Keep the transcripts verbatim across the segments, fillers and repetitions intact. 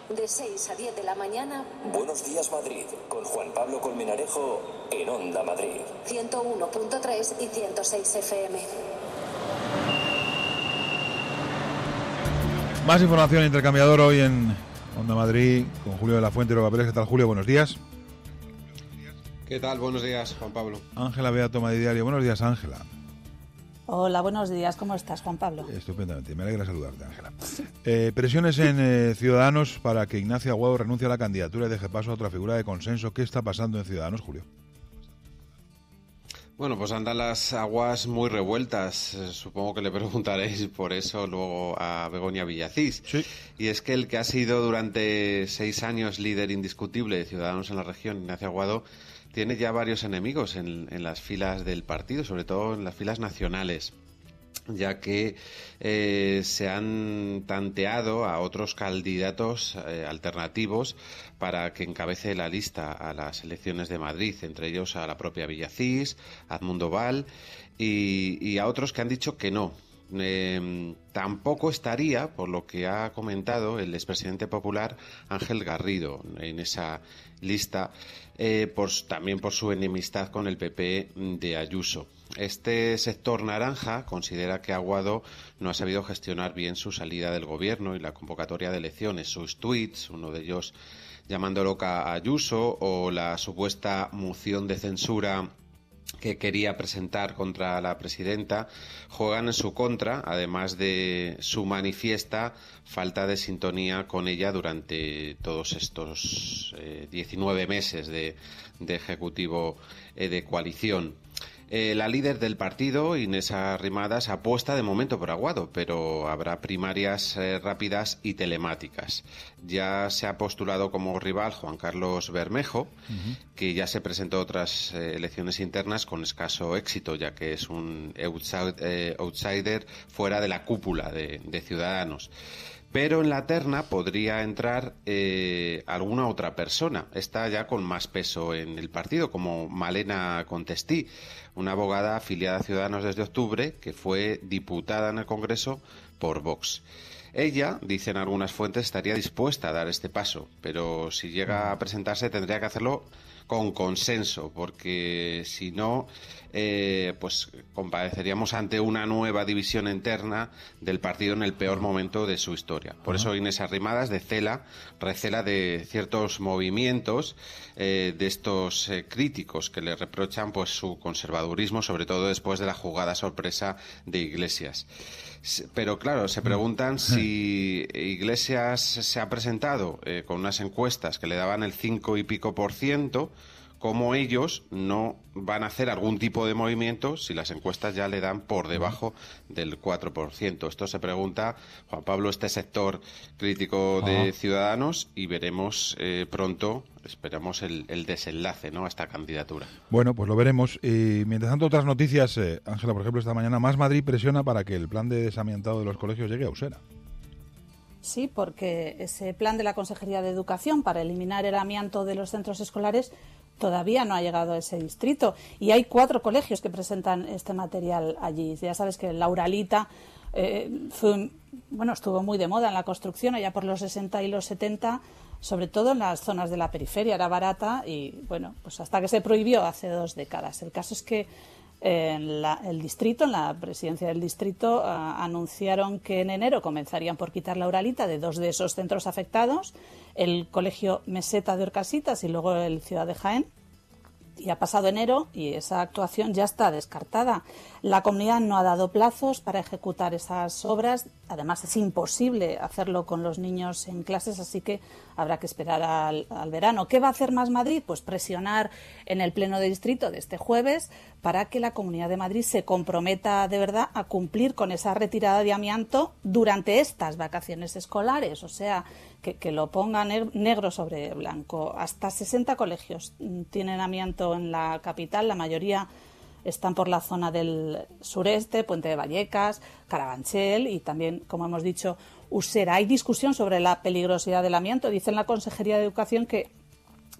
De seis a diez de la mañana. Buenos días, Madrid, con Juan Pablo Colmenarejo en Onda Madrid. ciento uno punto tres y ciento seis F M. Más información intercambiador hoy en Onda Madrid con Julio de la Fuente y Los Papeles. ¿Qué tal, Julio? Buenos días. ¿Qué tal? Buenos días, Juan Pablo. Ángela Beato, Madrid Diario. Buenos días, Ángela. Hola, buenos días. ¿Cómo estás, Juan Pablo? Estupendamente. Me alegra saludarte, Ángela. Eh, presiones en eh, Ciudadanos para que Ignacio Aguado renuncie a la candidatura y deje paso a otra figura de consenso. ¿Qué está pasando en Ciudadanos, Julio? Bueno, pues andan las aguas muy revueltas. Supongo que le preguntaréis por eso luego a Begoña Villacís. Sí. Y es que el que ha sido durante seis años líder indiscutible de Ciudadanos en la región, Ignacio Aguado, tiene ya varios enemigos en, en las filas del partido, sobre todo en las filas nacionales, ya que eh, se han tanteado a otros candidatos eh, alternativos para que encabece la lista a las elecciones de Madrid, entre ellos a la propia Villacís, a Edmundo Val y, y a otros que han dicho que no. Eh, tampoco estaría, por lo que ha comentado el expresidente popular Ángel Garrido, en esa lista, eh, por, también por su enemistad con el P P de Ayuso. Este sector naranja considera que Aguado no ha sabido gestionar bien su salida del gobierno y la convocatoria de elecciones. Sus tuits, uno de ellos llamando loca a Ayuso, o la supuesta moción de censura que quería presentar contra la presidenta, juegan en su contra, además de su manifiesta falta de sintonía con ella durante todos estos eh, diecinueve meses de, de ejecutivo eh, de coalición. Eh, la líder del partido, Inés Arrimadas, apuesta de momento por Aguado, pero habrá primarias eh, rápidas y telemáticas. Ya se ha postulado como rival Juan Carlos Bermejo, uh-huh. que ya se presentó a otras eh, elecciones internas con escaso éxito, ya que es un outside, eh, outsider fuera de la cúpula de, de Ciudadanos. Pero en la terna podría entrar eh, alguna otra persona, esta ya con más peso en el partido, como Malena Contestí, una abogada afiliada a Ciudadanos desde octubre, que fue diputada en el Congreso por Vox. Ella, dicen algunas fuentes, estaría dispuesta a dar este paso, pero si llega a presentarse tendría que hacerlo con consenso, porque si no, eh, pues compareceríamos ante una nueva división interna del partido en el peor momento de su historia. Por eso Inés Arrimadas de Cela recela de ciertos movimientos eh, de estos eh, críticos que le reprochan pues su conservadurismo, sobre todo después de la jugada sorpresa de Iglesias. Pero claro, se preguntan si Iglesias se ha presentado eh, con unas encuestas que le daban el cinco y pico por ciento, como ellos no van a hacer algún tipo de movimiento si las encuestas ya le dan por debajo del cuatro por ciento. Esto se pregunta, Juan Pablo, este sector crítico de Ajá. Ciudadanos, y veremos eh, pronto, esperamos el, el desenlace, ¿no?, a esta candidatura. Bueno, pues lo veremos. Y mientras tanto, otras noticias, eh, Ángela, por ejemplo, esta mañana, Más Madrid presiona para que el plan de desamiantado de los colegios llegue a Usera. Sí, porque ese plan de la Consejería de Educación para eliminar el amianto de los centros escolares todavía no ha llegado a ese distrito. Y hay cuatro colegios que presentan este material allí. Ya sabes que Lauralita eh, fue, bueno, estuvo muy de moda en la construcción allá por los sesenta y los setenta, sobre todo en las zonas de la periferia. Era barata y, bueno, pues hasta que se prohibió hace dos décadas. El caso es que en la, el distrito, en la presidencia del distrito, uh, anunciaron que en enero comenzarían por quitar la Uralita de dos de esos centros afectados, el colegio Meseta de Orcasitas y luego el Ciudad de Jaén. Y ha pasado enero y esa actuación ya está descartada. La comunidad no ha dado plazos para ejecutar esas obras. Además, es imposible hacerlo con los niños en clases, así que habrá que esperar al, al verano. ¿Qué va a hacer Más Madrid? Pues presionar en el pleno de distrito de este jueves para que la Comunidad de Madrid se comprometa de verdad a cumplir con esa retirada de amianto durante estas vacaciones escolares. O sea, que, que lo ponga negro sobre blanco. Hasta sesenta colegios tienen amianto en la capital, la mayoría están por la zona del sureste, Puente de Vallecas, Carabanchel y también, como hemos dicho, Usera. Hay discusión sobre la peligrosidad del amianto. Dice en la Consejería de Educación que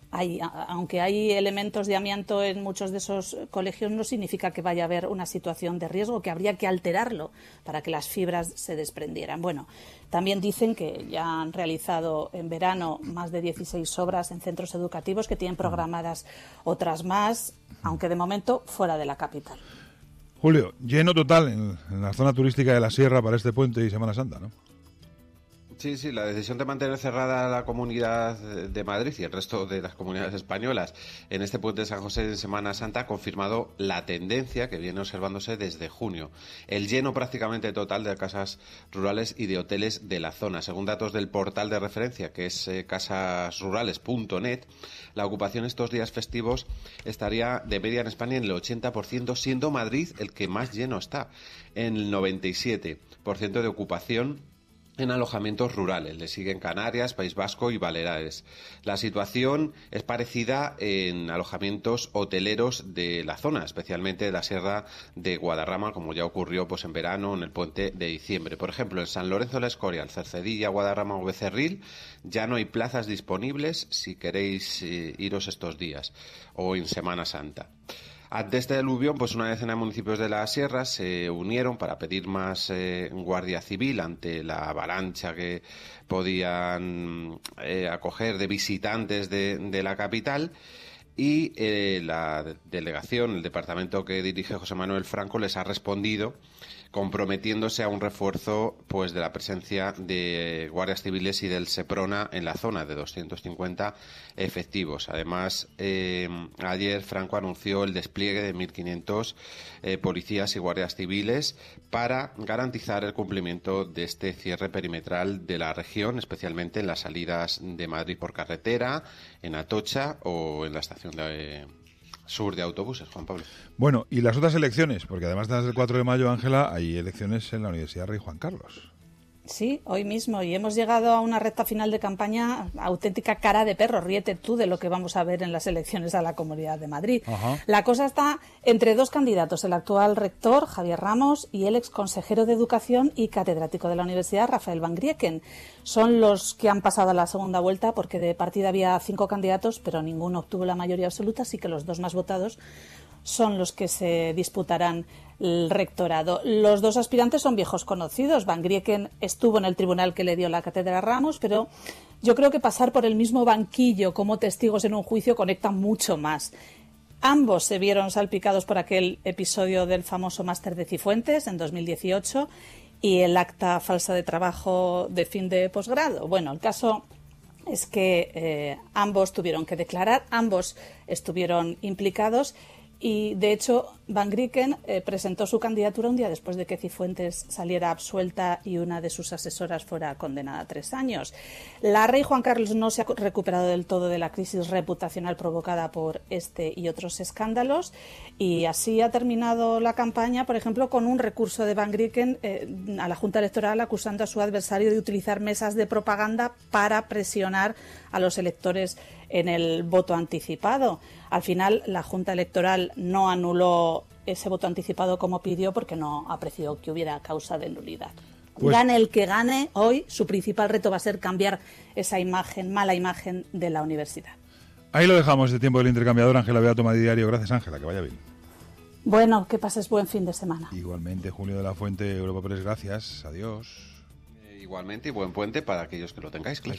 hay, aunque hay elementos de amianto en muchos de esos colegios, no significa que vaya a haber una situación de riesgo, que habría que alterarlo para que las fibras se desprendieran. Bueno, también dicen que ya han realizado en verano más de dieciséis obras en centros educativos, que tienen programadas otras más, aunque de momento fuera de la capital. Julio, lleno total en, en la zona turística de la Sierra para este puente y Semana Santa, ¿no? Sí, sí, la decisión de mantener cerrada la Comunidad de Madrid y el resto de las comunidades españolas en este puente de San José en Semana Santa ha confirmado la tendencia que viene observándose desde junio. El lleno prácticamente total de casas rurales y de hoteles de la zona. Según datos del portal de referencia, que es eh, casasrurales punto net, la ocupación estos días festivos estaría de media en España en el ochenta por ciento, siendo Madrid el que más lleno está, en el noventa y siete por ciento de ocupación en alojamientos rurales. Le siguen Canarias, País Vasco y Baleares. La situación es parecida en alojamientos hoteleros de la zona, especialmente de la Sierra de Guadarrama, como ya ocurrió pues en verano en el puente de diciembre. Por ejemplo, en San Lorenzo de la Escorial, Cercedilla, Guadarrama o Becerril ya no hay plazas disponibles si queréis eh, iros estos días o en Semana Santa. Ante este aluvión, pues una decena de municipios de la Sierra se unieron para pedir más eh, guardia civil ante la avalancha que podían eh, acoger de visitantes de, de la capital. Y eh, la delegación, el departamento que dirige José Manuel Franco, les ha respondido comprometiéndose a un refuerzo pues de la presencia de guardias civiles y del Seprona en la zona, de doscientos cincuenta efectivos. Además, eh, ayer Franco anunció el despliegue de mil quinientos eh, policías y guardias civiles para garantizar el cumplimiento de este cierre perimetral de la región, especialmente en las salidas de Madrid por carretera, en Atocha o en la estación de sur de autobuses, Juan Pablo. Bueno, y las otras elecciones, porque además de las del cuatro de mayo, Ángela, hay elecciones en la Universidad Rey Juan Carlos. Sí, hoy mismo, y hemos llegado a una recta final de campaña, auténtica cara de perro, ríete tú de lo que vamos a ver en las elecciones a la Comunidad de Madrid. Ajá. La cosa está entre dos candidatos, el actual rector, Javier Ramos, y el ex consejero de Educación y catedrático de la Universidad, Rafael Van Grieken. Son los que han pasado a la segunda vuelta, porque de partida había cinco candidatos, pero ninguno obtuvo la mayoría absoluta, así que los dos más votados son los que se disputarán el rectorado. Los dos aspirantes son viejos conocidos. Van Grieken estuvo en el tribunal que le dio la cátedra a Ramos, pero yo creo que pasar por el mismo banquillo como testigos en un juicio conecta mucho más. Ambos se vieron salpicados por aquel episodio del famoso máster de Cifuentes en dos mil dieciocho y el acta falsa de trabajo de fin de posgrado. Bueno, el caso es que eh, ambos tuvieron que declarar, ambos estuvieron implicados. Y, de hecho, Van Grieken eh, presentó su candidatura un día después de que Cifuentes saliera absuelta y una de sus asesoras fuera condenada a tres años. La Rey Juan Carlos no se ha recuperado del todo de la crisis reputacional provocada por este y otros escándalos, y así ha terminado la campaña, por ejemplo, con un recurso de Van Grieken eh, a la Junta Electoral acusando a su adversario de utilizar mesas de propaganda para presionar a los electores en el voto anticipado. Al final, la Junta Electoral no anuló ese voto anticipado como pidió porque no apreció que hubiera causa de nulidad. Pues, gane el que gane, hoy su principal reto va a ser cambiar esa imagen, mala imagen de la universidad. Ahí lo dejamos, de tiempo del intercambiador. Ángela Beato, Madrid Diario. Gracias, Ángela, que vaya bien. Bueno, que pases buen fin de semana. Igualmente, Julio de la Fuente, Europa Press, gracias. Adiós. Eh, igualmente, y buen puente para aquellos que lo tengáis, claro.